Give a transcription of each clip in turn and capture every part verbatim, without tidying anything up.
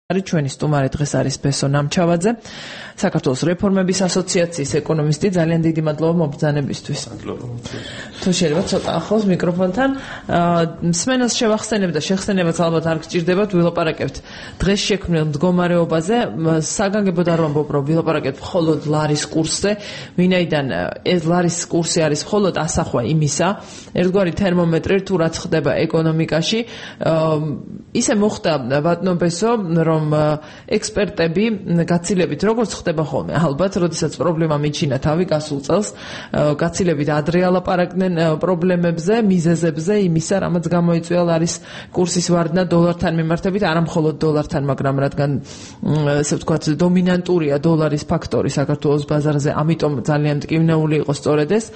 ჩვენი სტუმარი დღეს არის ბესო ნამჩავაძე, საქართველოს რეფორმების ასოციაციის ეკონომისტი. ძალიან დიდი მადლობა მობრძანებისთვის. თუ შეიძლება ცოტა ახლოს მიკროფონთან. მსმენელს შევახსენებ და შეხსენებაც ალბათ არ გჭირდებათ, ვილაპარაკებთ დღეს შექმნილ მდგომარეობაზე. საგანგებოდ არ ვამბობ, რომ ვილაპარაკებთ მხოლოდ ლარის კურსზე, ვინაიდან ეს ლარის კურსი არის მხოლოდ ასახვა იმისა, ერთგვარი თერმომეტრი თუ რაც ხდება ეკონომიკაში. ისე მოხდა ბატონო ბესო, რომ ექსპერტები გაცილებით როგორც ხდება ხოლმე ალბათ, როდესაც პრობლემა მიჩინა თავი გასულ წელს, გაცილებით ადრე ალაპარაკდნენ პრობლემებზე, მიზეზებზე, იმისა, რამაც გამოიწვია ლარის კურსის ვარდნა დოლართან მიმართებით, არა მხოლოდ დოლართან, მაგრამ რადგან ესე ვთქვათ, დომინანტურია დოლარის ფაქტორი საქართველოს ბაზარზე, ამიტომ ძალიან მტკივნეული იყო სწორედ ეს.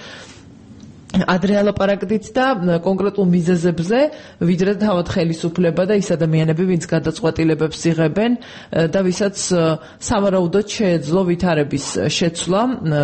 ადრე ალაპარაკდით და კონკრეტულ მიზეზებზე, ვიდრე თავად ხელისუფლება და ის ადამიანები, ვინც გადაწყვეტილებებს იღებენ და ვისაც სავარაუდოდ შეეძლო ვითარების შეცვლა,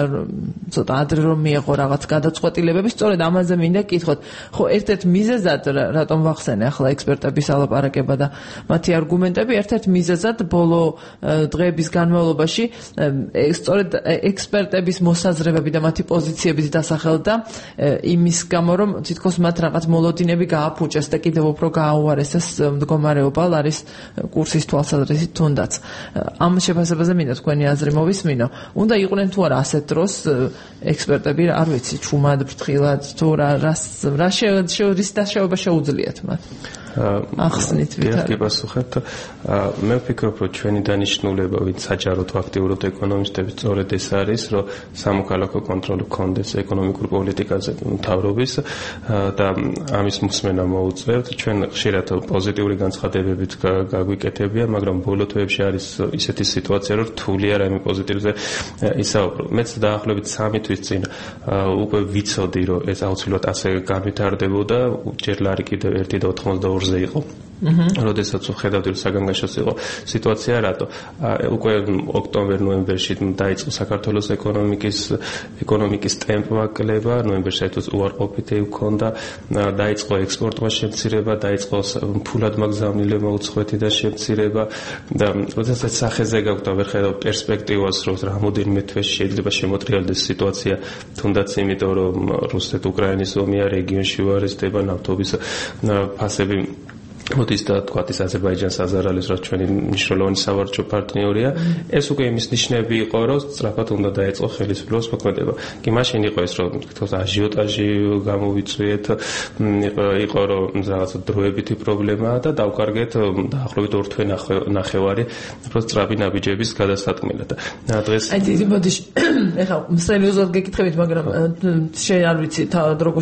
ცოტა ადრე რომ მიეღო რაღაც გადაწყვეტილებები, სწორედ ამაზე მინდა გკითხოთ. ხო, ერთ-ერთ მიზეზად, რატომ ვახსენე ახლა ექსპერტების ალაპარაკება და მათი არგუმენტები, ერთ-ერთ მიზეზად ბოლო დღეების განმავლობაში სწორედ ექსპერტების მოსაზრებები და მათი პოზიციების დასახელდა იმის გამო, რომ თითქოს მათ რაღაც მოლოდინები გააფუჭეს და კიდევ უფრო გააუარესეს მდგომარეობა ლარის კურსის თვალსაზრისით თუნდაც. ამ შეფასებაზე მინდა თქვენი აზრი მოვისმინო. უნდა იყვნენ თუ არა ასეთ დროს ექსპერტები, არ ვიცი, ჩუმად, ფრთხილად, თუ რა რა შეურისდაშეობა შეუძლიათ მათ. ახსნით ვითარება. გასუხებთ. მე ვფიქრობ, რომ ჩვენი დანიშნულება, ვინც საჯაროდ აქტიურობთ ეკონომისტები, სწორედ ეს არის, რომ სამოქალაქო კონტროლი გქონდეს ეკონომიკურ პოლიტიკაზე მთავრობის და ამის მოსმენა მოუწევთ. ჩვენ ხშირად პოზიტიური განცხადებებით გაგვიკეთებია, მაგრამ ბოლო თვეებში არის ისეთი სიტუაცია, რომ რთული არ ამი პოზიტივზე ისაუბრო. მეც დაახლოებით სამი თვის წინ უკვე ვიცოდი, რომ ეს აუცილებლად ასე განვითარდებოდა, ჯერ ლარი კიდევ ერთი და ოთხმოცდაორი იყო. როდესაც ვხედავდი, რომ საგანგაშოს იყო სიტუაცია, რატო? უკვე ოქტომბერ-ნოემბერში დაიწყო საქართველოს ეკონომიკის ეკონომიკის ტემპმა კლება, ნოემბერში საერთოდ უარყოფითი ჰქონდა, დაიწყო ექსპორტმა შემცირება, დაიწყო ფულად მაგზავნილებმა უცხოეთიდან შემცირება და როდესაც სახეზე გაგვდა ვერ ხედავ პერსპექტივას, რომ რამოდენიმე თვეში შეიძლება შემოტრიალდეს სიტუაცია, თუნდაც იმიტომ, რომ რუსეთ-უკრაინის ომია რეგიონში უარესდება, ნავთობის ფასები მოდის და თქვა ის აზერბაიჯანს აზარალის, რომ ჩვენი მნიშვნელოვანი სავარძო პარტნიორია. ეს უკვე იმის ნიშნები იყო, რომ სწრაფად უნდა დაეწყო ხელისუფლების მოქმედება. კი მაშინ იყო ეს, რომ თქოს აჟიოტაჟი გამოვიწვიეთ, იყო რომ რაღაც დროებითი პრობლემაა და დავკარგეთ დაახლოებით ორ თვე ნახევარი უფრო სწრაფი ნაბიჯების გადასატკმელად. დღეს აი დიდი მოდი ეხლა სერიოზულად გეკითხებით, მაგრამ შენ არ ვიცი თავად როგორ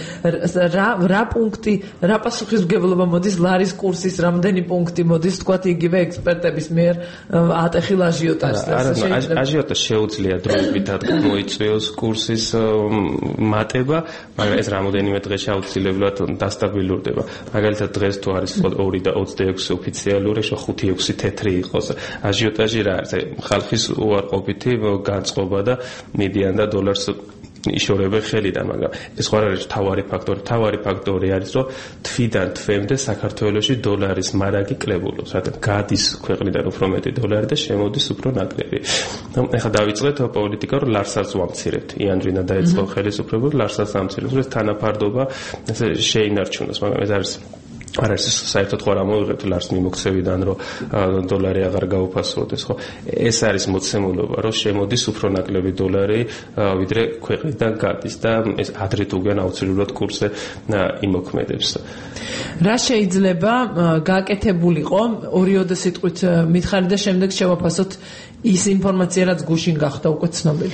რა რა პუნქტი, რა პასუხისმგებლობა მოდის ლარის კურსის რამდენი პუნქტი მოდის, თქვათ იგივე ექსპერტების მიერ ატეხილ აჟიოტაჟს. არა, აჟიოტაჟს შეუძლია დროებითად მოიწვიოს კურსის მატება, მაგრამ ეს რამოდენიმე დღეში აუცილებლად დასტაბილურდება. მაგალითად დღეს თუ არის ორი და ოცდაექვსი ოფიციალური, ხუთი ექვსი თეთრი იყოს. აჟიოტაჟი რა არის? ხალხის უარყოფითი განწყობა და მედიან და დოლარს იშორება ხელიდან, მაგრამ ეს ხო არ არის თავარი ფაქტორი. თავარი ფაქტორი არის, რომ თვიდან თვემდე საქართველოში დოლარის მარაგი კლებულობს, რადგან გადის ქვეყნიდან უფრო მეტი დოლარი და შემოდის უფრო ნაკლები. ეხლა დავიწყეთ პოლიტიკა, რომ ლარსაც ვამცირებთ. იანვრინა დაიწყო ხელისუფლება, ლარსაც ამცირებს. ეს თანაფარდობა ესე შეინარჩუნოს, მაგრამ ეს არის არ არის საერთოდ ხო არ ამოვიღებთ ლარს მიმოქცევიდან, რომ დოლარი აღარ გაუფასოდეს, ხო? ეს არის მოცემულობა, რომ შემოდის უფრო ნაკლები დოლარი, ვიდრე ქვეყნიდან გადის და ეს ადრე თუ გან აუცილებლად კურსზე იმოქმედებს. რა შეიძლება გაკეთებულიყო ორიოდე სიტყვით მითხარი და შემდეგ შევაფასოთ ის ინფორმაცია, რაც გუშინ გახდა უკვე ცნობილი.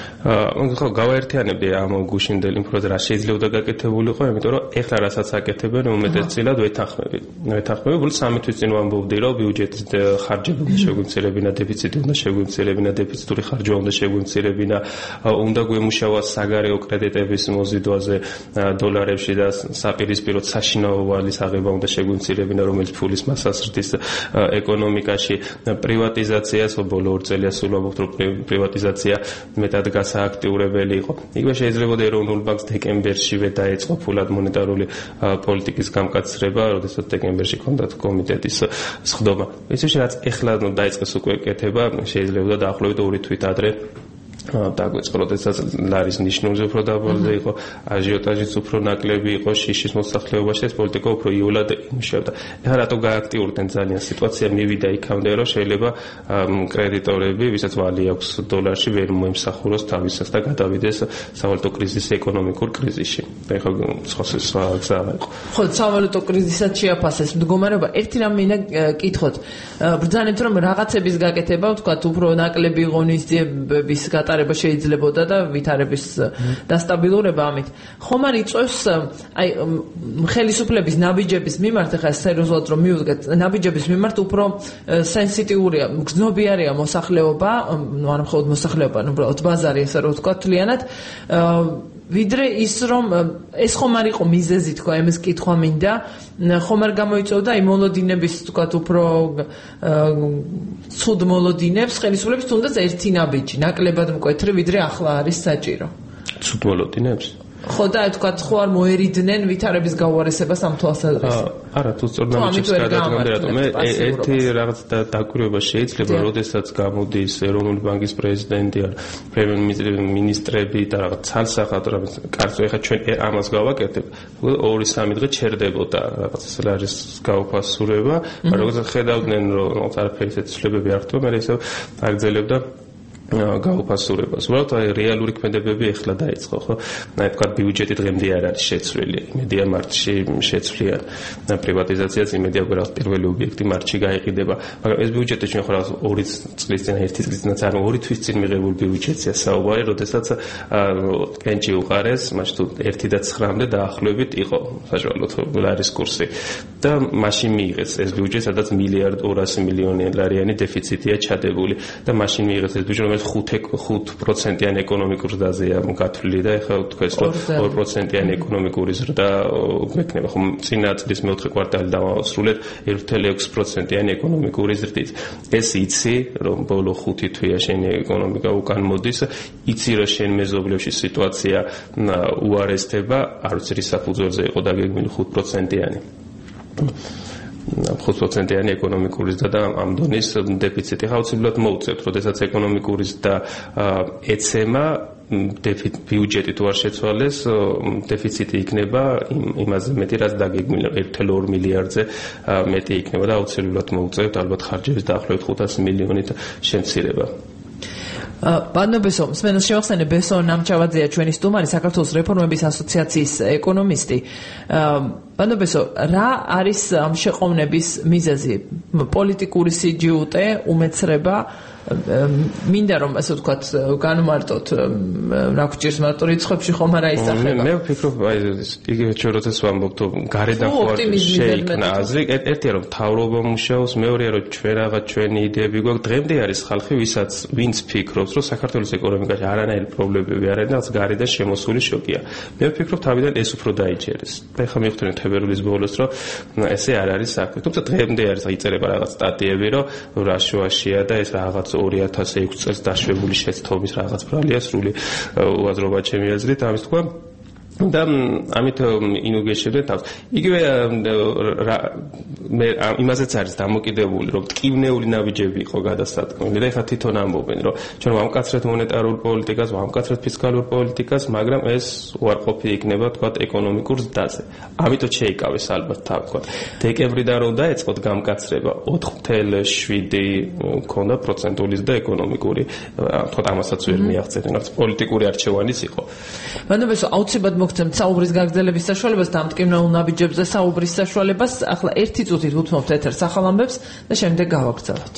ხო, გავაერთიანებდი ამ გუშინდელ ინფორმაციას, რა შეიძლება გაკეთებულიყო, იმიტომ რომ ეხლა რასაც აკეთებენ, უმეტესწილად ვეთანხმებით. ვეთანხმებით, ბოლო სამი თვის წინ ვამბობდი, რომ ბიუჯეტის ხარჯები უნდა შეგვიმცირებინა, დეფიციტი უნდა შეგვიმცირებინა, დეფიციტური ხარჯვა უნდა შეგვიმცირებინა, უნდა გვემუშავა საგარეო კრედიტების მოზიდვაზე დოლარებში და საპირისპიროდ საშინაო ვალის აღება უნდა შეგვიმცირებინა, რომელიც ფულის მასას რდის ეკონომიკაში. პრივატიზაციას ბოლო ორ წელია სულ ვამბობთ, რომ პრივატიზაცია მეტად გასააქტიურებელი იყო. იგივე შეიძლება ეროვნულ ბანკს დეკემბერშივე დაეწყო ფულად მონეტარული პოლიტიკის გამკაცრება, როდესაც დეკემბერში ჰქონდათ კომიტეტის სხდომა. ისე რაც ეხლა დაიწყეს უკვე კეთება, შეიძლება დაახლოებით ორი თვით ადრე დაგვეწყო, როდესაც ლარის ნიშნულზე უფრო დაბალზე იყო, აჟიოტაჟიც უფრო ნაკლები იყო, შიშის მოსახლეობაში ეს პოლიტიკა უფრო იოლად იმუშავდა. ეხლა რატო გააქტიურდნენ ძალიან სიტუაცია მივიდა იქამდე, რომ შეიძლება კრედიტორები, ვისაც ვალი აქვს დოლარში, ვერ მოემსახუროს თავისას და გადავიდეს სავალუტო კრიზისის ეკონომიკურ კრიზისში. ეხლა სხვა სხვა გზა იყო. ხო, სავალუტო კრიზისაც შეაფასეს მდგომარეობა. ერთი რამ მინდა კითხოთ. ბრძანებთ რომ რაღაცების გაკეთება, ვთქვათ, უფრო ნაკლები ღონისძიებების გატარება შეიძლებოდა და ვითარების დასტაბილურება ამით. ხომ არ იწევს აი ხელისუფლების ნაბიჯების მიმართ, ახლა სერიოზულად რომ მივუდგეთ, ნაბიჯების მიმართ უფრო სენსიტიურია, გრძნობიარეა მოსახლეობა, ну არ მხოლოდ მოსახლეობა, უბრალოდ ბაზარი, ესე რომ ვთქვათ, თლიანად ვიდრე ის რომ ეს ხომ არ იყო მიზეზი თქვა ამის კითხვა მინდა, ხომ არ გამოიწევდა აი მოლოდინების თქვათ უფრო ცუდ მოლოდინებს ხელისუფლების თუნდაც ერთი ნაბიჯი ნაკლებად მკვეთრი ვიდრე ახლა არის საჭირო. ცუდ მოლოდინებს? ხო და თქვათ ხო არ მოერიდნენ ვითარების გაუარესებას ამ თვალსაზრისით. არა, თუ სწორ ნაბიჯებს გადადგამდა რატომ? მე ერთი რაღაც დაკვირვება შეიძლება, როდესაც გამოდის ეროვნული ბანკის პრეზიდენტი ან პრემიერ-მინისტრები და რაღაც ცალსახად რაღაც კარგო ეხა ჩვენ ამას გავაკეთებ, ორი სამი დღე ჩერდებოდა რაღაც ეს არის გაუფასურება, მაგრამ როგორც ხედავდნენ რომ რაღაც არაფერი ცვლილებები არ ხდება, მე ისე აგრძელებდა გაუფასურებას. უბრალოდ აი რეალური ქმედებები ეხლა დაიწყო, ხო? აი თქვა ბიუჯეტი დღემდე არ არის შეცვლილი. იმედია მარტში შეცვლიან. პრივატიზაციაც იმედია უკვე რაღაც პირველი ობიექტი მარტში გაიყიდება. მაგრამ ეს ბიუჯეტი ჩვენ ხო რაღაც ორი წლის წინ, ერთი წლის წინაც არ ორი თვის წინ მიღებულ ბიუჯეტია საუბარი, როდესაც კენჭი უყარეს, მაშინ თუ ერთი და ცხრამდე დაახლოებით იყო საშუალოდ ლარის კურსი. და მაშინ მიიღეს ეს ბიუჯეტი, სადაც მილიარდ ორასი მილიონი ლარიანი დეფიციტია ჩადებული და მაშინ მიიღეს ეს ბიუჯეტი ხუთ პროცენტიან ეკონომიკურ ზრდაზეა გათვლილი და ეხლა თქვენ რომ ორი პროცენტიანი ეკონომიკური ზრდა გვექნება, ხომ წინა წლის მეოთხე კვარტალი დავასრულეთ ერთი კoma ექვსი პროცენტიანი ეკონომიკური ზრდით. ეს იცი რომ ბოლო ხუთი თვეა შენი ეკონომიკა უკან მოდის, იცი რომ შენ მეზობლებში სიტუაცია უარესდება, არ ვიცი რის საფუძველზე იყო დაგეგმილი ხუთ პროცენტიანი. ხუთ პროცენტიანი ეკონომიკური ზრდა და ამ დონის დეფიციტი ხაუცებლად მოუწევთ, როდესაც ეკონომიკური ზრდა ეცემა ბიუჯეტი თუ არ შეცვალეს, დეფიციტი იქნება იმაზე მეტი, რაც დაგეგმილი ერთი კoma ორი მილიარდზე მეტი იქნება და აუცილებლად მოუწევთ ალბათ ხარჯების დაახლოებით ხუთასი მილიონით შემცირება. ბანო ბესო, მსმენელს შევახსენე, ბესო ნამჩავაძეა ჩვენი სტუმარი, საქართველოს რეფორმების ასოციაციის ეკონომისტი. ბანო ბესო, რა არის ამ შეყოვნების მიზეზი? პოლიტიკური სიჯიუტე, უმეცრება, მინდა რომ ასე ვთქვათ, განმარტოთ, რა გვჭირს მარტო რიცხვებში ხომ არა ისახება. მე ვფიქრობ, აი იგივე ჩვენ როდესაც ვამბობთ, რომ გარედან ხო არ შეიქმნა აზრი, ერთია რომ მთავრობა მუშაობს, მეორეა რომ ჩვენ რაღაც ჩვენი იდეები გვაქვს, დღემდე არის ხალხი, ვისაც ვინც ფიქრობს, რომ საქართველოს ეკონომიკაში არანაირი პრობლემები არ არის და რაც გარედან შემოსული შოკია. მე ვფიქრობ, თავიდან ეს უფრო დაიჯერეს. ეხლა მივხვდით თებერვლის ბოლოს, რომ ესე არ არის საქმე. თუმცა დღემდე არის იწერება რაღაც სტატიები, რომ რა შუაშია და ეს რაღაც ორი ათას ექვსი წელს დაშვებული შეცდომის რაღაც ბრალია სრული უაზრობა ჩემი აზრით, ამის თქვა და ამით ინუგეშებდა თავს. იგივე მე იმაზეც არის დამოკიდებული, რომ ტკივნეული ნაბიჯები იყო გადასატყმელი და ეხლა თვითონ ამბობენ, რომ ჩვენ ვამკაცრეთ მონეტარულ პოლიტიკას, ვამკაცრეთ ფისკალურ პოლიტიკას, მაგრამ ეს უარყოფი იქნება თქვა ეკონომიკურ ზრდაზე. ამიტომ შეიკავეს ალბათ თან თქვა. დეკემბრიდან რომ დაეწყოთ გამკაცრება, ოთხი კoma შვიდი ქონდა პროცენტული ზრდა ეკონომიკური, თქვა ამასაც ვერ მიაღწევენ, რაც პოლიტიკური არჩევანის იყო. მანდობესო აუცილებლად მოგცემთ საუბრის გაგრძელების საშუალებას და ამტკივნეულ ნაბიჯებზე საუბრის საშუალებას. ახლა ერთი წუთით უთმობთ ეთერს ახალ ამბებს და შემდეგ გავაგრძელოთ.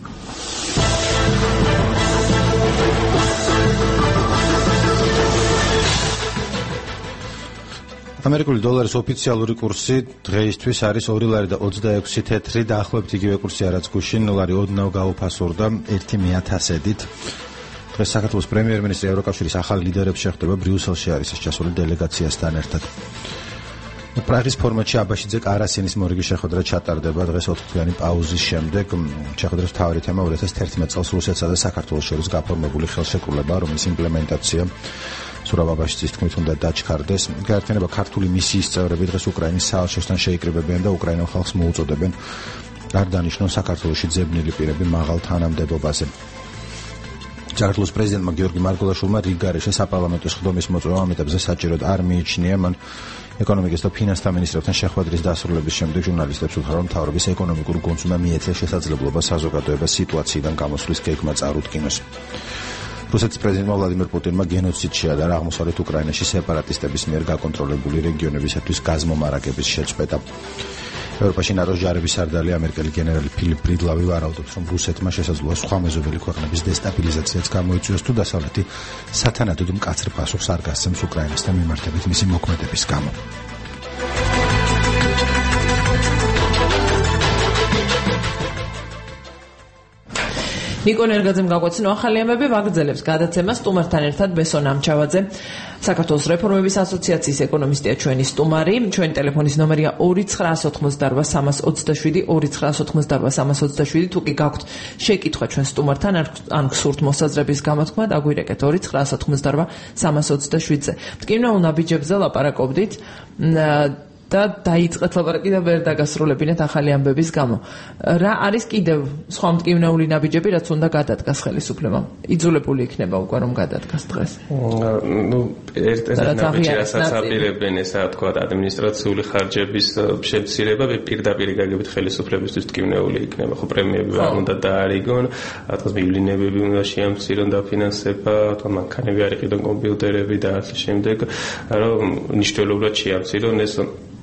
ამერიკული დოლარის ოფიციალური კურსი დღეისთვის არის ორი ლარი და ოცდაექვსი თეთრი, დაახლოებით იგივე კურსია რაც გუშინ, ნუ ლარი ოდნავ გაუფასურდა ერთი მეათასედით. დღეს საქართველოს პრემიერ-მინისტრი ევროკავშირის ახალ ლიდერებს შეხვდება ბრიუსელში არის ეს ჩასული დელეგაციასთან ერთად. პრაღის ფორმატში აბაშიძე კარასინის მორიგი შეხვედრა ჩატარდება დღეს ოთხთვიანი პაუზის შემდეგ. შეხვედრის მთავარი თემა ორი ათას თერთმეტ წელს რუსეთსა და საქართველოს შორის გაფორმებული ხელშეკრულება, რომლის იმპლემენტაცია ზურაბ აბაშიძის თქმით უნდა დაჩქარდეს. გაერთიანება ქართული მისიის წევრები დღეს უკრაინის საელჩოსთან შეიკრიბებიან და უკრაინელ ხალხს მოუწოდებენ არ დანიშნონ საქართველოში ძებნილი პირები მაღალ თანამდებობაზე. საქართველოს პრეზიდენტმა გიორგი მარგველაშვილმა რიგგარეშე საპარლამენტო სხდომის მოწვევა ამ ეტაპზე საჭიროდ არ მიიჩნია. მან ეკონომიკის და ფინანსთა მინისტრებთან შეხვედრის დასრულების შემდეგ ჟურნალისტებს უთხრა, რომ მთავრობის ეკონომიკური გუნდს უნდა მიეცეს შესაძლებლობა საზოგადოებას სიტუაციიდან გამოსვლის გეგმა წარუდგინოს. რუსეთის პრეზიდენტმა ვლადიმერ პუტინმა გენოციდ შეადარა აღმოსავლეთ უკრაინაში სეპარატისტების მიერ გაკონტროლებული რეგიონებისათვის გაზმომარაგების შეწყვეტა. ევროპაში ნატოს ჯარების სარდალი ამერიკელი გენერალი ფილიპ ბრიდლავი ვარაუდობს, რომ რუსეთმა შესაძლოა სხვა მეზობელი ქვეყნების დესტაბილიზაციაც გამოიწვიოს თუ დასავლეთი სათანადოდ მკაცრ პასუხს არ გასცემს უკრაინასთან მიმართებით მისი მოქმედების გამო. ნიკო ნერგაძემ გაგვეცნო ახალი ამბები, ვაგრძელებს გადაცემას სტუმართან ერთად ბესო ნამჩავაძე. საქართველოს რეფორმების ასოციაციის ეკონომისტია ჩვენი სტუმარი. ჩვენი ტელეფონის ნომერია ორი ცხრაას ოთხმოცდაარბა სამას ოცდაშვიდი ორი ცხრაას ოთხმოცდაარბა სამას ოცდაშვიდი. თუ კი გაქვთ შეკითხვა ჩვენ სტუმართან ან გსურთ მოსაზრების გამოთქმა, დაგვირეკეთ ორი ცხრაას ოთხმოცდაარბა სამას ოცდაშვიდზე. მტკივნეულ ნაბიჯებზე ლაპარაკობდით და დაიწყეთ ლაპარაკი და ვერ დაგასრულებინეთ ახალი ამბების გამო. რა არის კიდევ სხვა მტკივნეული ნაბიჯები, რაც უნდა გადადგას ხელისუფლებამ? იძულებული იქნება უკვე რომ გადადგას დღეს. ნუ ერთ-ერთი ნაბიჯი, რასაც აპირებენ, ესაა თქვა ადმინისტრაციული ხარჯების შემცირება, პირდაპირ გაგებით ხელისუფლებისთვის მტკივნეული იქნება. ხო პრემიები არ უნდა დაარიგონ, რაღაც მივლინებები უნდა შეამცირონ დაფინანსება, თქვა მანქანები არ იყიდონ კომპიუტერები და ასე შემდეგ, რომ მნიშვნელოვნად შეამცირონ ეს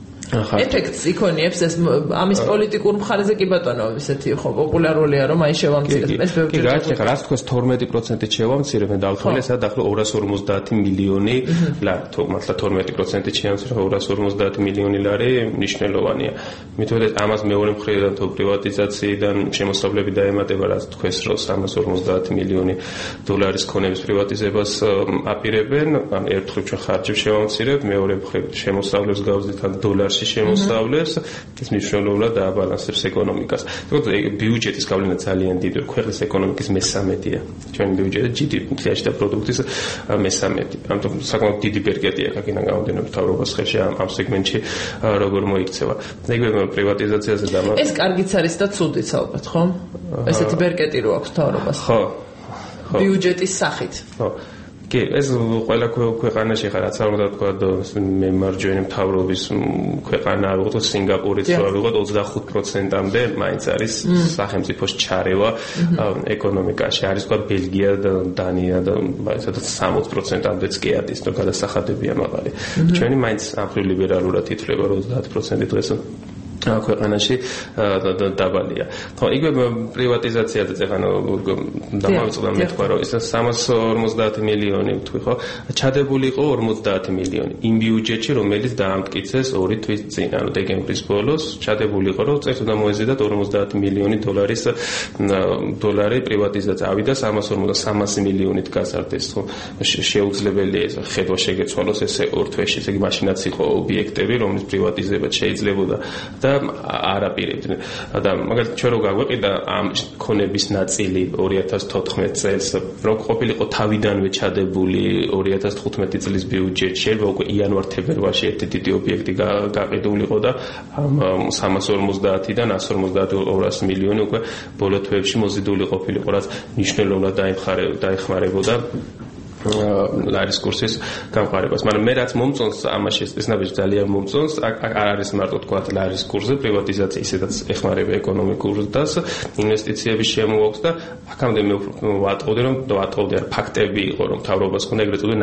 ეფექტს იქონიებს ეს ამის პოლიტიკურ მხარეზე კი ბატონო ისეთი ხო პოპულარულია რომ აი შევამცირეთ ეს ბევრი კი გაჩნია რაც თქვა თორმეტი პროცენტით შევამცირებ და დავთვალე ესა დაახლო ორას ორმოცდაათი მილიონი ლარი თუ მართლა თორმეტი პროცენტით შევამცირებ ორას ორმოცდაათი მილიონი ლარი მნიშვნელოვანია მithometh ამას მეორე მხრიდან თუ პრივატიზაციიდან შემოსავლები დაემატება რაც თქვეს რომ სამას ორმოცდაათი მილიონი დოლარის ქონების პრივატიზებას აპირებენ ან ერთხელ ჩვენ ხარჯებს შევამცირებ მეორე მხრივ შემოსავლებს გავზით ან დოლარს შემოსავლებს ეს მნიშვნელოვნად დააბალანსებს ეკონომიკას. თქო, ბიუჯეტის გავლენა ძალიან დიდი, ქვეყნის ეკონომიკის მესამედია. ჩვენი ბიუჯეტი ჯი დი პი-ში და პროდუქტის მესამედი. ამიტომ საკმაოდ დიდი ბერკეტია აქედან გამომდინარე მთავრობას ხელში ამ სეგმენტში როგორ მოიქცევა. ეგრევე პრივატიზაციაზე დამა ეს კარგიც არის და ცუდიც ალბათ, ხო? ესეთი ბერკეტი რო აქვს მთავრობას. ხო. ხო. ბიუჯეტის სახით. ხო. კი, ეს ყველა ქვეყანაში ხარ, რაც არ უნდა თქვა მემარჯვენე მთავრობის ქვეყანა, ვიღოთ სინგაპურიც, ვიღოთ ოცდახუთ პროცენტამდე მაინც არის სახელმწიფოს ჩარევა ეკონომიკაში. არის თქვა ბელგია და დანია და სადაც სამოცი პროცენტამდეც კი არის, თუ გადასახადებია მაღალი. ჩვენი მაინც ამხრივ ლიბერალურად ითვლება ოცდაათი პროცენტი დღეს ქვეყანაში დაბალია. ხო, იგივე პრივატიზაციაზე ეხლა დამავიწყდა მე თქვა რომ ეს სამას ორმოცდაათი მილიონი ვთქვი, ხო? ჩადებული იყო ორმოცდაათი მილიონი იმ ბიუჯეტში, რომელიც დაამტკიცეს ორი თვის წინ, ანუ დეკემბრის ბოლოს ჩადებული იყო რომ წელს უნდა მოეზიდათ ორმოცდაათი მილიონი დოლარის დოლარი პრივატიზაცია. ავიდა სამას ორმოცდაათი სამასი მილიონით გაზარდეს, ხო? შეუძლებელია ეს ხედვა შეგეცვალოს ესე ორ თვეში, ესე იგი მაშინაც იყო ობიექტები, რომლის პრივატიზება შეიძლებოდა და არ აპირებდნენ. და მაგალითად ჩვენ რო გაგვეყიდა ამ ქონების ნაწილი ორი ათას თოთხმეტ წელს, რო ყოფილიყო თავიდანვე ჩადებული ორი ათას თხუთმეტი წლის ბიუჯეტში, შეიძლება უკვე იანვარ-თებერვალში ერთი დიდი ობიექტი გაყიდულიყო და ამ სამას ორმოცდაათიდან εκατს ორმოცდაათი ორასი მილიონი უკვე ბოლო თვეებში მოზიდული ყოფილიყო, რაც მნიშვნელოვნად დაეხმარებოდა ლარის კურსის გამყარებას. მაგრამ მე რაც მომწონს ამაში ეს ნაბიჯი ძალიან მომწონს, არ არის მარტო თქვა ლარის კურსზე პრივატიზაცია, ისედაც ეხმარება ეკონომიკურ დას, ინვესტიციების შემოაქვს და აქამდე მე ვატყობდი რომ ვატყობდი არ ფაქტები იყო რომ მთავრობას ქონდა ეგრეთ წოდებული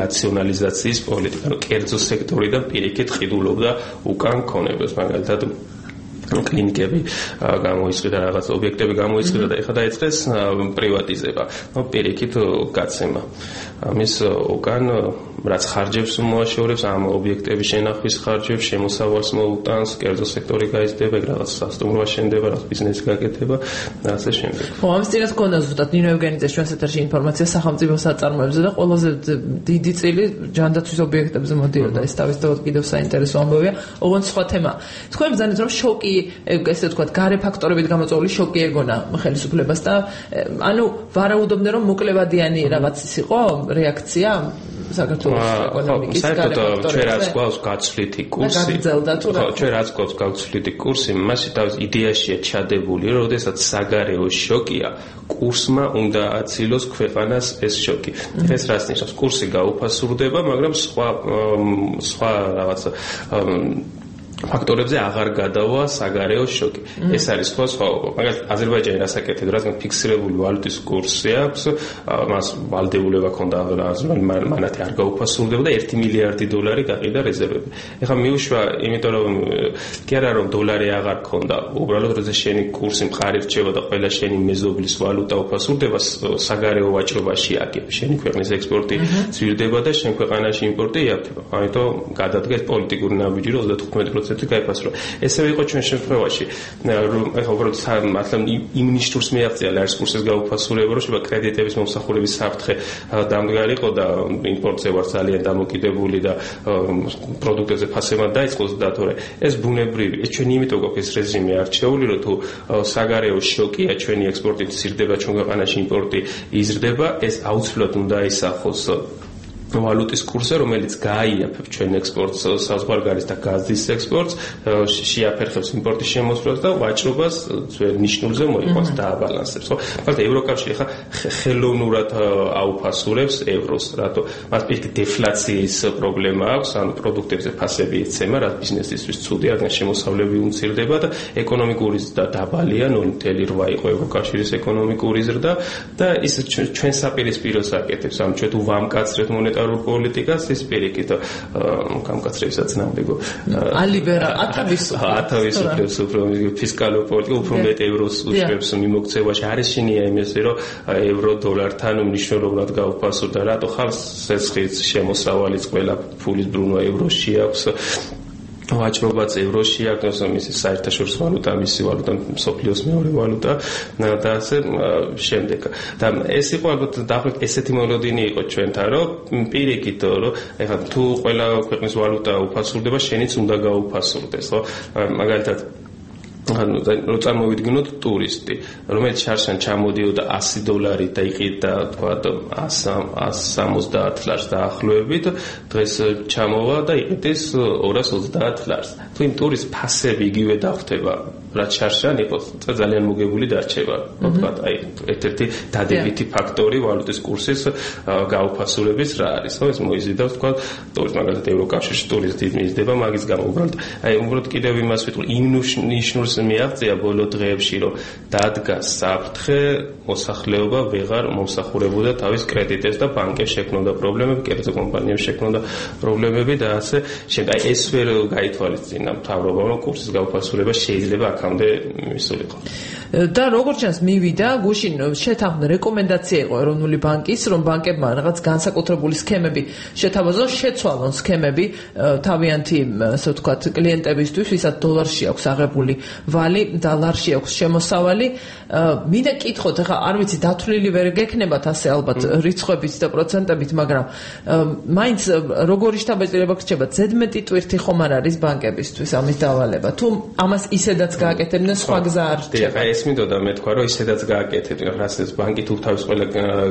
ნაციონალიზაციის პოლიტიკა, რომ კერძო სექტორიდან პირიქით ყიდულობდა უკან ქონებას, მაგალითად კლინიკები გამოიწვია რაღაც ობიექტები გამოიწვია და ეხლა დაიწყეს პრივატიზება. ნუ პირიქით გაცემა. ამის უკან რაც ხარჯებს მოაშორებს ამ ობიექტების შენახვის ხარჯებს, შემოსავალს მოუტანს, კერძო სექტორი გაიზრდება, რაღაც სასტუმრო აშენდება, რაღაც ბიზნესი გაკეთება და ასე შემდეგ. ხო, ამის წინათ ქონდა ზუსტად ნინო ევგენიძეს ჩვენს ეთერში ინფორმაცია სახელმწიფო საწარმოებზე და ყველაზე დიდი წილი ჯანდაცვის ობიექტებზე მოდიოდა. ეს თავისთავად კიდევ საინტერესო ამბავია. ოღონდ სხვა თემა. თქვენ ბრძანეთ რომ შოკი, ესე ვთქვათ, გარე ფაქტორებით გამოწვეული შოკი ეგონა ხელისუფლებას და ანუ ვარაუდობდნენ რომ მოკლევადიანი რაღაც ის იყო რეაქცია საქართველოს ეკონომიკის გარე ფაქტორებზე. ჩვენ რაც გვაქვს გაცვლითი კურსი. ხო, ჩვენ რაც გვაქვს გაცვლითი კურსი, მასში თავის იდეაშია ჩადებული, რომ როდესაც საგარეო შოკია, კურსმა უნდა აცილოს ქვეყანას ეს შოკი. ეს რას ნიშნავს? კურსი გაუფასურდება, მაგრამ სხვა სხვა რაღაც ფაქტორებზე აღარ გადავა საგარეო შოკი. ეს არის სხვა სხვაობა. მაგალითად, აზერბაიჯანი რასაკეთებს, რადგან ფიქსირებული ვალუტის კურსი აქვს, მას ვალდებულება ჰქონდა მანათი არ გაუფასურდება და ერთი მილიარდი დოლარი გაყიდა რეზერვები. ეხლა მიუშვა, იმიტომ რომ კი არა რომ დოლარი აღარ ჰქონდა, უბრალოდ როცა შენი კურსი მყარი რჩება და ყველა შენი მეზობლის ვალუტა უფასურდება, საგარეო ვაჭრობაში აგებ. შენი ქვეყნის ექსპორტი ძვირდება და შენ ქვეყანაში იმპორტი იაფთება. ამიტომ გადადგა ეს პოლიტიკური ნაბიჯი რომ ოცდათხუთმეტი პროცენტი გაიფასურა. ესევე იყო ჩვენ შემთხვევაში, რომ ეხლა უბრალოდ მართლა იმ ნიშნულს მიაღწია ლარის კურსის გაუფასურება, რომ შეიძლება კრედიტების მომსახურების საფრთხე დამდგარიყო და იმპორტზე ვარ ძალიან დამოკიდებული და პროდუქტებზე ფასება დაიწყოს და თორე ეს ბუნებრივი. ეს ჩვენ იმიტომ გვაქვს ეს რეჟიმი არჩეული, რომ თუ საგარეო შოკია, ჩვენი ექსპორტი ცირდება, ჩვენ ქვეყანაში იმპორტი იზრდება, ეს აუცილებლად უნდა ისახოს ვალუტის კურსზე, რომელიც გააიაფებს ჩვენ ექსპორტს, საზღვარგარეთ და გაზის ექსპორტს, შეაფერხებს იმპორტის შემოსვლას და ვაჭრობას ძველ ნიშნულზე მოიყვანს და აბალანსებს. ხო, მაგრამ ევროკავშირი ხა ხელოვნურად აუფასურებს ევროს, რატო? მას პირიქით დეფლაციის პრობლემა აქვს, ანუ პროდუქტებზე ფასები ეცემა, რაც ბიზნესისთვის ცუდი, რადგან შემოსავლები უმცირდება და ეკონომიკური ზრდა დაბალია, ნული ნული რვა იყო ევროკავშირის ეკონომიკური ზრდა და ის ჩვენ საპირისპიროს აკეთებს, ამ ჩვენ თუ ვამკაცრებთ მონეტარულ პოლიტიკას, ის პირიქით გამკაცრებისაც ნამდვილო ალიბერალ ათავისუფლებს ათავისუფლებს უფრო ფისკალურ პოლიტიკას, უფრო მეტ ევროს უშვებს მიმოქცევაში. არ ეშინია იმისი, რომ ევრო დოლართან მნიშვნელოვნად გაუფასურდა, რატო ხალხს ცეცხლის შემოსავალიც ყველა ფულის ბრუნვა ევროში აქვს. ვაჭრობაც ევროში აქვს, მისი საერთაშორისო ვალუტა, მისი ვალუტა მსოფლიოს მეორე ვალუტა და ასე შემდეგ. და ეს იყო ალბათ დაახლოებით ესეთი მოლოდინი იყო ჩვენთან, რომ პირიქით, რომ ეხლა თუ ყველა ქვეყნის ვალუტა უფასურდება, შენიც უნდა გაუფასურდეს, ხო? მაგალითად ანუ რო წარმოვიდგინოთ ტურისტი, რომელიც შარშან ჩამოდიოდა ასი დოლარი და იყიდა თქვა ასს სამოცდაათ ლარს დაახლოებით, დღეს ჩამოვა და იყიდეს ორას ოცდაათ ლარს. თუ იმ ტურისტ ფასები იგივე დახვდება, რაც შარშან იყოს, ძალიან მოგებული დარჩება. თქვა აი ერთ-ერთი დადებითი ფაქტორი ვალუტის კურსის გაუფასურების რა არის, ხო? ეს მოიზიდავს თქვა ტურისტ, მაგალითად ევროკავშირში ტურისტი მიზდება მაგის გამო. უბრალოდ აი უბრალოდ კიდევ იმას ვიტყვი, იმ ნიშნულს მიაღწია ბოლო დღეებში, რომ დადგა საფრთხე, მოსახლეობა ვეღარ მომსახურებოდა თავის კრედიტებს და ბანკებს შექმნოდა პრობლემები, კერძო კომპანიებს შექმნოდა პრობლემები და ასე შემდეგ. ეს ვერ გაითვალისწინა მთავრობამ, რომ კურსის გაუფასურება შეიძლება აქამდე მისულიყო. და როგორც ჩანს მივიდა გუშინ შეთანხმდა რეკომენდაცია იყო ეროვნული ბანკის, რომ ბანკებმა რაღაც განსაკუთრებული სქემები შეთავაზონ, შეცვალონ სქემები თავიანთი, ასე ვთქვათ, კლიენტებისთვის, ვისაც დოლარში აქვს აღებული ვალი და ლარში აქვს შემოსავალი. მინდა კითხოთ, ახლა არ ვიცი, დათვლილი ვერ გექნებათ ასე ალბათ რიცხვებით და პროცენტებით, მაგრამ მაინც როგორი შთაბეჭდილება გრჩება, ზედმეტი ტვირთი ხომ არ არის ბანკებისთვის ამის დავალება. თუ ამას ისედაც გააკეთებდნენ, სხვა გზა არ რჩება. ეს მინდოდა მე თქვა, რომ ისედაც გააკეთებდნენ, რასაც ბანკი თუ თავის ყველა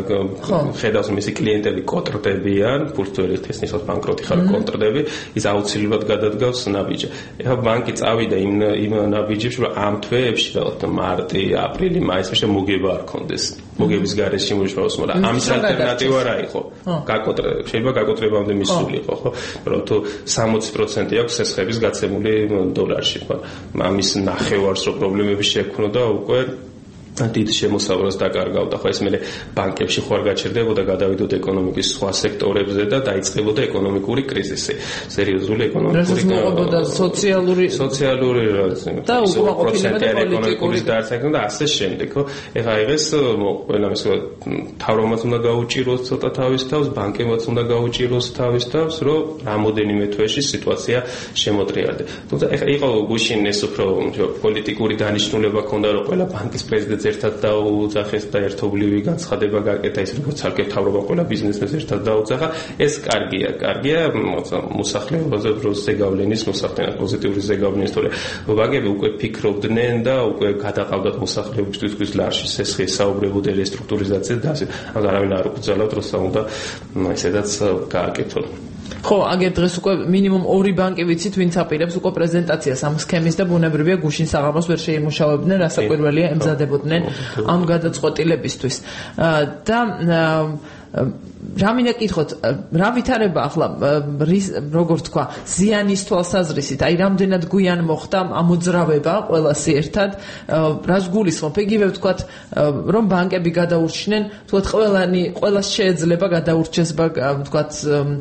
ხედავს მისი კლიენტები კონტრდებიან, ფულს თუ ერთ ეს ნიშნავს ბანკროტი ხარ კონტრდები, ის აუცილებლად გადადგავს ნაბიჯი. ეხლა ბანკი წავიდა იმ იმ ნაბიჯებში, რომ ამ თვეებში, რაღაც მარტი, აპრილი, მაისში მოგება არ კონდეს. მოგების გარეშე მუშაობს, მაგრამ ამის ალტერნატივა რა იყო? გაკოტრება, შეიძლება გაკოტრებამდე მისულიყო, ხო? რომ თუ სამოცი პროცენტი აქვს სესხების გაცემული დოლარში, ხო? ამის ნახევარს რო პრობლემები შექმნოდა უკვე დიდ შემოსავალს დაკარგავდა. ხო ეს მე ბანკებში ხوار გაჩერდებოდა, გადავიდოდ ეკონომიკის სხვა სექტორებზე და დაიწყებოდა ეკონომიკური კრიზისი. სერიოზული ეკონომიკური და სოციალური სოციალური და უკმაყოფილება ეკონომიკური დაარსება და ასე შემდეგ. ხო ეხლა იღეს ყველა ის თავრომაც უნდა გაუჭიროს ცოტა თავის თავს, ბანკებიც უნდა გაუჭიროს თავის თავს, რომ რამოდენიმე თვეში სიტუაცია შემოტრიალდა. თუმცა ეხლა იყო გუშინ ეს უფრო პოლიტიკური დანიშნულება ქონდა, რომ ყველა ბანკის პრეზიდენტი ერთად დაუძახეს და ერთობლივი განცხადება გაკეთა, ის როგორც ცალკე მთავრობა ყველა ბიზნესმენს ერთად დაუძახა. ეს კარგია, კარგია მოსახლეობაზე ზეგავლენის მოსახლეობის პოზიტიური ზეგავლენის ისტორია. ბანკები უკვე ფიქრობდნენ და უკვე გადაყავდათ მოსახლეობისთვის თქვის ლარში სესხი საუბრებოდნენ რესტრუქტურიზაციაზე და ასე. ანუ არავინ არ უკრძალავთ, რომ საუნდა ესედაც გააკეთონ. ხო, აგერ დღეს უკვე მინიმუმ ორი ბანკი ვიცით, ვინც აპირებს უკვე პრეზენტაციას ამ სქემის და ბუნებრივია გუშინ საღამოს ვერ შეიმუშავებდნენ, რასაკვირველია ემზადებოდნენ ამ გადაწყვეტილებისთვის. და რა მინდა კითხოთ, რა ვითარება ახლა როგორ თქვა, ზიანის თვალსაზრისით, აი რამდენად გვიან მოხდა ამოძრავება ყველასი ერთად, რას გულისხმობ, იგივე ვთქვათ, რომ ბანკები გადაურჩნენ, ვთქვათ, ყველანი ყველას შეიძლება გადაურჩეს, ვთქვათ,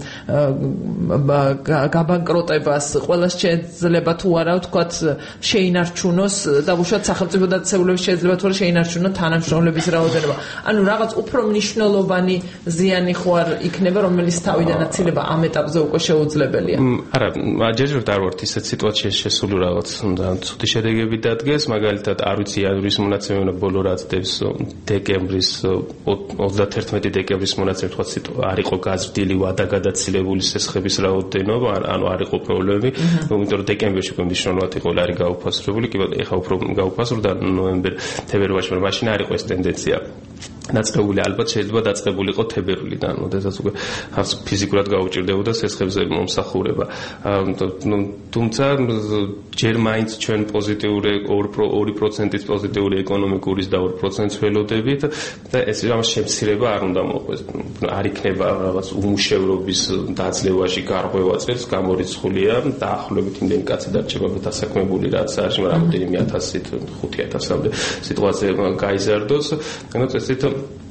გაბანკროტებას, ყველას შეიძლება თუ არა, ვთქვათ, შეინარჩუნოს და უშუალოდ სახელმწიფო დაწესებულების შეიძლება თუ არა შეინარჩუნოს თანამშრომლების რაოდენობა. ანუ რაღაც უფრო მნიშვნელოვანი ზიანი ხوار იქნება, რომელიც თავიდან აცილება ამ ეტაპზე უკვე შეუძლებელია. არა, ჯერჯერობით არ ვართ ისეთ სიტუაციაში შესული, რაღაც უნდა ცუდი შედეგები დადგეს, მაგალითად, არ ვიცი იანვრის მონაცემები ბოლო რაც დევს დეკემბრის ოცდაათერთმეტი დეკემბრის მონაცემები თქვა არ იყო გაზრდილი ვადა გადაცილებული სესხების რაოდენობა, ანუ არ იყო პრობლემები, იმიტომ რომ დეკემბერში უკვე მნიშვნელოვნად იყო ლარი გაუფასრებული, კი ბატონო, ეხა უფრო გაუფასრდა ნოემბერ, თებერვალში, მაგრამ მაშინ არ იყო ეს ტენდენცია. დაწყებული ალბათ შეიძლება დაწყებული იყო თებერვლიდან, როდესაც უკვე ფიზიკურად გაუჭირდებოდა სესხებზე მომსახურება. თუმცა ჯერ მაინც ჩვენ პოზიტიური ორი პროცენტის პოზიტიური ეკონომიკური და ორი პროცენტის ველოდებით და ეს რამაც შემცირება არ უნდა მოყვეს. არ იქნება რაღაც უმუშევრობის დაძლევაში გარღვევა წელს გამორიცხულია, დაახლოებით იმდენი კაცი დარჩება დასაქმებული რაც არის, რამდენიმე ათასით ხუთი ათასამდე სიტუაცია გაიზარდოს. ანუ წესით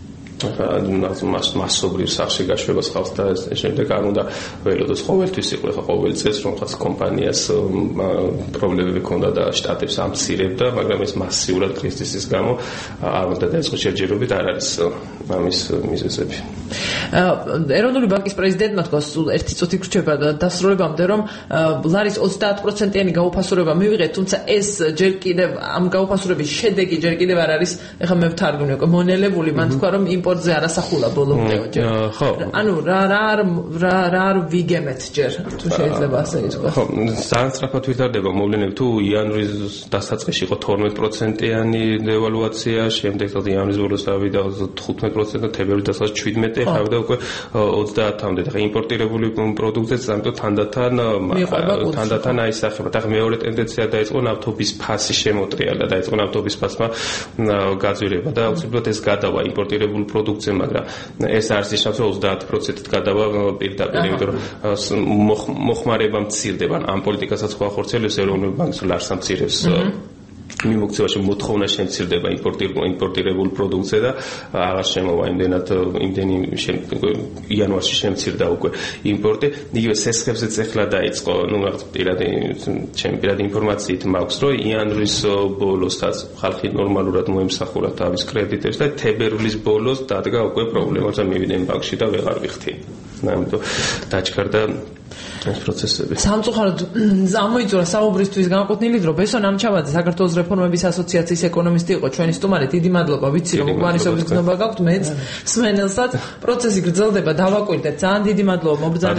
მასობრივ სახში გაშვებას ხავს და ეს შემდეგ არ უნდა ველოდოს ყოველთვის იყო ხა ყოველ წელს რომ ხაც კომპანიას პრობლემები ქონდა და შტატებს ამცირებდა, მაგრამ ეს მასიურად კრიზისის გამო არ უნდა დაიწყოს შეჯერობით, არ არის ამის მიზეზები. ეროვნული ბანკის პრეზიდენტმა თქვა ერთი წუთი გრჩება დასრულებამდე, რომ ლარის ოცდაათ პროცენტიანი გაუფასურება მივიღეთ, თუმცა ეს ჯერ კიდევ ამ გაუფასურების შედეგი ჯერ კიდევ არ არის, ეხლა მე ვთარგმნი უკვე მონელებული, მან თქვა რომ იმპორტზე არასახულა ბოლომდე ჯერ. ხო. ანუ რა რა რა რა ვიგემეთ ჯერ, თუ შეიძლება ასე ითქვა. ხო, ძალიან სწრაფად ვითარდება მოვლენები, თუ იანვრის დასაწყისში იყო თორმეტ პროცენტიანი დევალვაცია, შემდეგ იანვრის ბოლოს დავიდა თხუთმეტ პროცენტი, თებერვლის დასაწყისში შვიდმეტი, ხავდა უკვე ოცდაათამდე. და იმპორტირებული პროდუქტებს ამიტომ თანდათან თანდათან აისახება. და მეორე ტენდენცია დაიწყო ნავთობის ფასი შემოტრიალდა, დაიწყო ნავთობის ფასმა გაძვირება და აუცილებლად ეს გადავა იმპორტირებულ პროდუქტზე, მაგრამ ეს არის ისე რომ ოცდაათ პროცენტით გადავა პირდაპირ, იმიტომ რომ მოხმარება მცირდება. ამ პოლიტიკასაც ხო ახორციელებს ეროვნული ბანკი, ლარს ამცირებს მიმოქცევაში მოთხოვნა შემცირდება იმპორტირებულ პროდუქტზე და აღარ შემოვა იმდენად იმდენი იანვარში შემცირდა უკვე იმპორტი. იგივე სესხებზეც ეხლა დაიწყო, ну რაღაც პირადი ჩემი პირადი ინფორმაციით მაქვს, რომ იანვრის ბოლოსაც ხალხი ნორმალურად მოემსახურა თავის კრედიტებს და თებერვლის ბოლოს დადგა უკვე პრობლემა და მივიდნენ ბანკში და ვეღარ ვიხდი. ამიტომ დაჩქარდა ეს პროცესები. სამწუხაროდ ამოიწურა საუბრისთვის განკუთვნილი დრო. ბესონ ამჩავაძე, საქართველოს რეფორმების ასოციაციის ეკონომისტი იყო ჩვენი სტუმარი. დიდი მადლობა, ვიცი რომ უკმარისობის გზნობა გაქვთ, მეც მსმენელსაც. პროცესი გრძელდება, დავაკვირდეთ. ძალიან დიდი მადლობა მობრძანებისთვის.